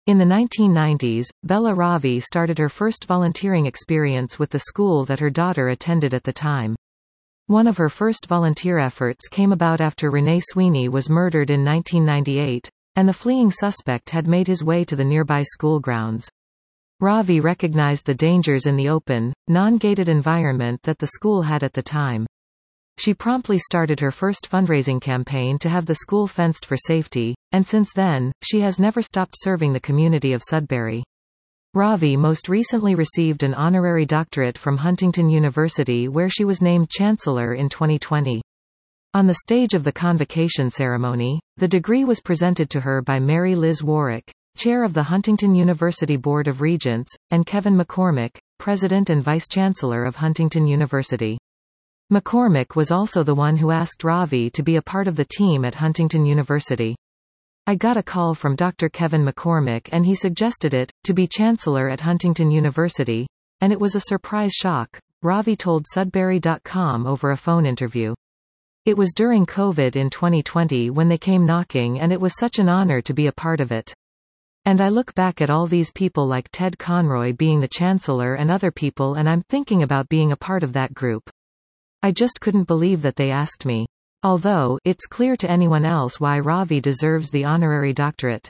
In the 1990s, Bella Ravi started her first volunteering experience with the school that her daughter attended at the time. One of her first volunteer efforts came about after Renee Sweeney was murdered in 1998, and the fleeing suspect had made his way to the nearby school grounds. Ravi recognized the dangers in the open, non-gated environment that the school had at the time. She promptly started her first fundraising campaign to have the school fenced for safety, and since then, she has never stopped serving the community of Sudbury. Ravi most recently received an honorary doctorate from Huntington University, where she was named Chancellor in 2020. On the stage of the convocation ceremony, the degree was presented to her by Mary Liz Warwick, Chair of the Huntington University Board of Regents, and Kevin McCormick, President and Vice-Chancellor of Huntington University. McCormick was also the one who asked Ravi to be a part of the team at Huntington University. I got a call from Dr. Kevin McCormick and he suggested it, to be Chancellor at Huntington University, and it was a surprise shock, Ravi told Sudbury.com over a phone interview. It was during COVID in 2020 when they came knocking and it was such an honor to be a part of it. And I look back at all these people like Ted Conroy being the Chancellor and other people and I'm thinking about being a part of that group. I just couldn't believe that they asked me. Although, it's clear to anyone else why Ravi deserves the honorary doctorate.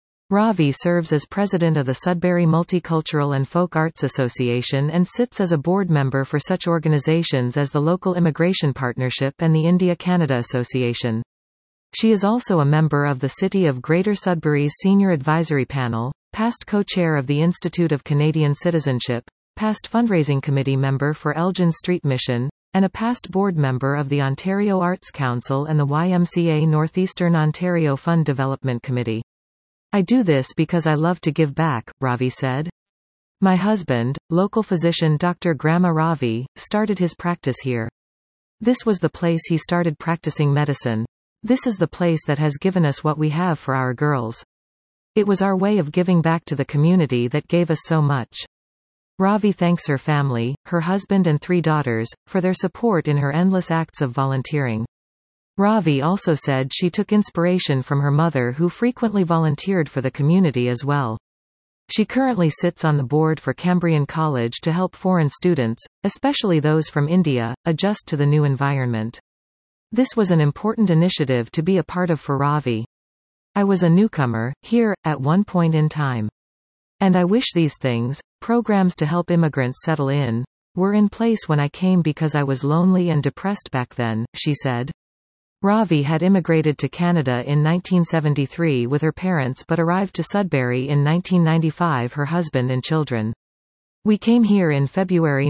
Ravi serves as president of the Sudbury Multicultural and Folk Arts Association and sits as a board member for such organizations as the Local Immigration Partnership and the India-Canada Association. She is also a member of the City of Greater Sudbury's Senior Advisory Panel, past co-chair of the Institute of Canadian Citizenship, past fundraising committee member for Elgin Street Mission, and a past board member of the Ontario Arts Council and the YMCA Northeastern Ontario Fund Development Committee. I do this because I love to give back, Ravi said. My husband, local physician Dr. Grama Ravi, started his practice here. This was the place he started practicing medicine. This is the place that has given us what we have for our girls. It was our way of giving back to the community that gave us so much. Ravi thanks her family, her husband and 3 daughters, for their support in her endless acts of volunteering. Ravi also said she took inspiration from her mother who frequently volunteered for the community as well. She currently sits on the board for Cambrian College to help foreign students, especially those from India, adjust to the new environment. This was an important initiative to be a part of for Ravi. I was a newcomer, here, at one point in time. And I wish these things, programs to help immigrants settle in, were in place when I came because I was lonely and depressed back then, she said. Ravi had immigrated to Canada in 1973 with her parents but arrived to Sudbury in 1995 her husband and children. We came here in February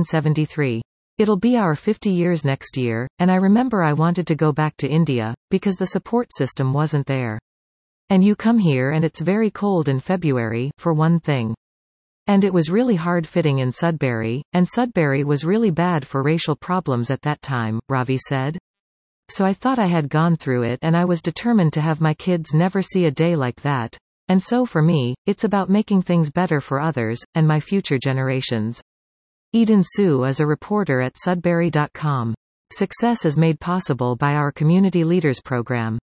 1973. It'll be our 50 years next year, and I remember I wanted to go back to India, because the support system wasn't there. And you come here and it's very cold in February, for one thing. And it was really hard fitting in Sudbury, and Sudbury was really bad for racial problems at that time, Ravi said. So I thought I had gone through it and I was determined to have my kids never see a day like that. And so for me, it's about making things better for others, and my future generations. Eden Sue is a reporter at Sudbury.com. Success is made possible by our Community Leaders program.